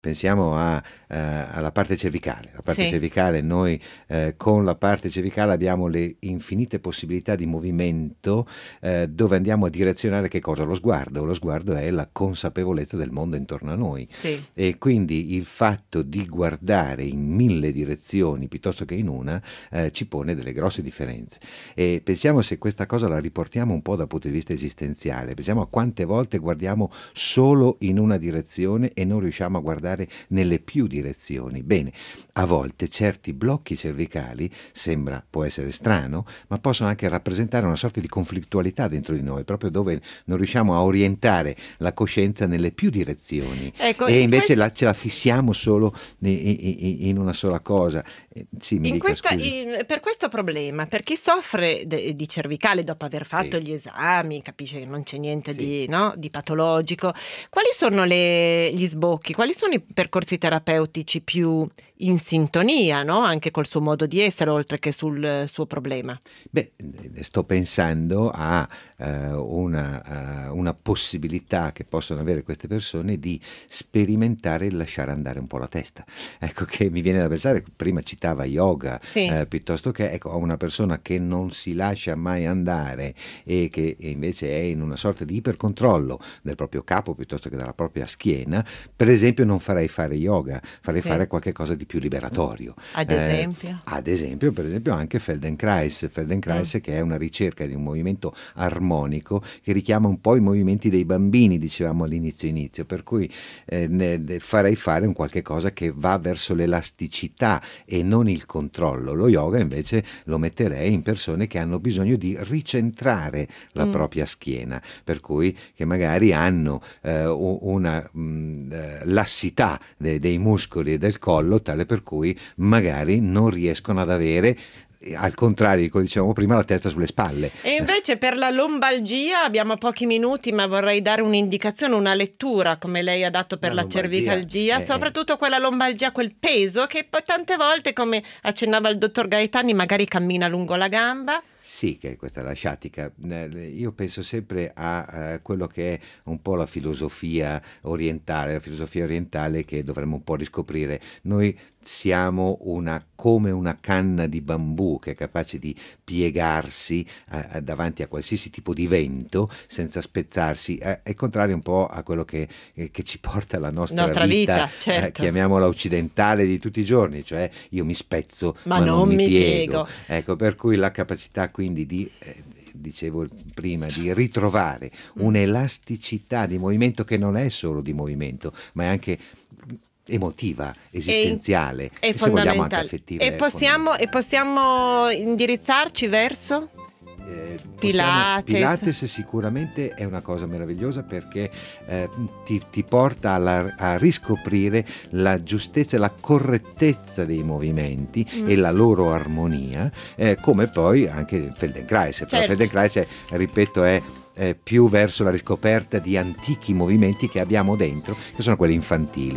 Pensiamo alla parte cervicale. La parte Sì. cervicale, noi con la parte cervicale abbiamo le infinite possibilità di movimento, dove andiamo a direzionare che cosa? Lo sguardo. Lo sguardo è la consapevolezza del mondo intorno a noi. Sì. E quindi il fatto di guardare in 1000 direzioni piuttosto che in una ci pone delle grosse differenze. E pensiamo, se questa cosa la riportiamo un po' dal punto di vista esistenziale, pensiamo a quante volte guardiamo solo in una direzione e non riusciamo a guardare nelle più direzioni. Bene, a volte certi blocchi cervicali, può essere strano, ma possono anche rappresentare una sorta di conflittualità dentro di noi, proprio dove non riusciamo a orientare la coscienza nelle più direzioni, Ecco, e invece ce la fissiamo solo in una sola cosa. Sì, mi dica, scusi. per questo problema, per chi soffre di cervicale dopo aver fatto Sì. gli esami, capisce che non c'è niente Sì. di patologico, quali sono gli sbocchi, quali sono i percorsi terapeutici più in sintonia, no? Anche col suo modo di essere, oltre che sul suo problema? Beh, sto pensando a una possibilità che possono avere queste persone di sperimentare il lasciare andare un po' la testa. Ecco, che mi viene da pensare, prima citava yoga, Sì. piuttosto che, ecco, a una persona che non si lascia mai andare e che invece è in una sorta di ipercontrollo del proprio capo piuttosto che della propria schiena, per esempio non farei fare yoga, farei Sì. fare qualche cosa di più liberatorio. Ad esempio? Ad esempio, per esempio anche Feldenkrais, che è una ricerca di un movimento armonico che richiama un po' i movimenti dei bambini, dicevamo all'inizio, per cui farei fare un qualche cosa che va verso l'elasticità e non il controllo. Lo yoga invece lo metterei in persone che hanno bisogno di ricentrare la propria schiena, per cui che magari hanno una lassità dei muscoli e del collo, tale per cui magari non riescono ad avere, al contrario, come dicevamo prima, la testa sulle spalle. E invece per la lombalgia abbiamo pochi minuti, ma vorrei dare un'indicazione, una lettura, come lei ha dato per la cervicalgia, soprattutto quella lombalgia, quel peso che poi tante volte, come accennava il dottor Gaetani, magari cammina lungo la gamba. Sì, che questa è la sciatica. Io penso sempre a quello che è un po' la filosofia orientale che dovremmo un po' riscoprire. Noi siamo come una canna di bambù che è capace di piegarsi davanti a qualsiasi tipo di vento senza spezzarsi, è contrario un po' a quello che ci porta la nostra vita, certo. chiamiamola occidentale di tutti i giorni, cioè io mi spezzo ma non mi piego. Ecco, per cui la capacità quindi dicevo prima, di ritrovare un'elasticità di movimento che non è solo di movimento, ma è anche emotiva, esistenziale, è e se vogliamo anche fondamentale. affettiva. E possiamo indirizzarci verso? Pilates sicuramente è una cosa meravigliosa, perché ti porta a riscoprire la giustezza e la correttezza dei movimenti e la loro armonia, come poi anche Feldenkrais. Certo. Però Feldenkrais, ripeto, è più verso la riscoperta di antichi movimenti che abbiamo dentro, che sono quelli infantili.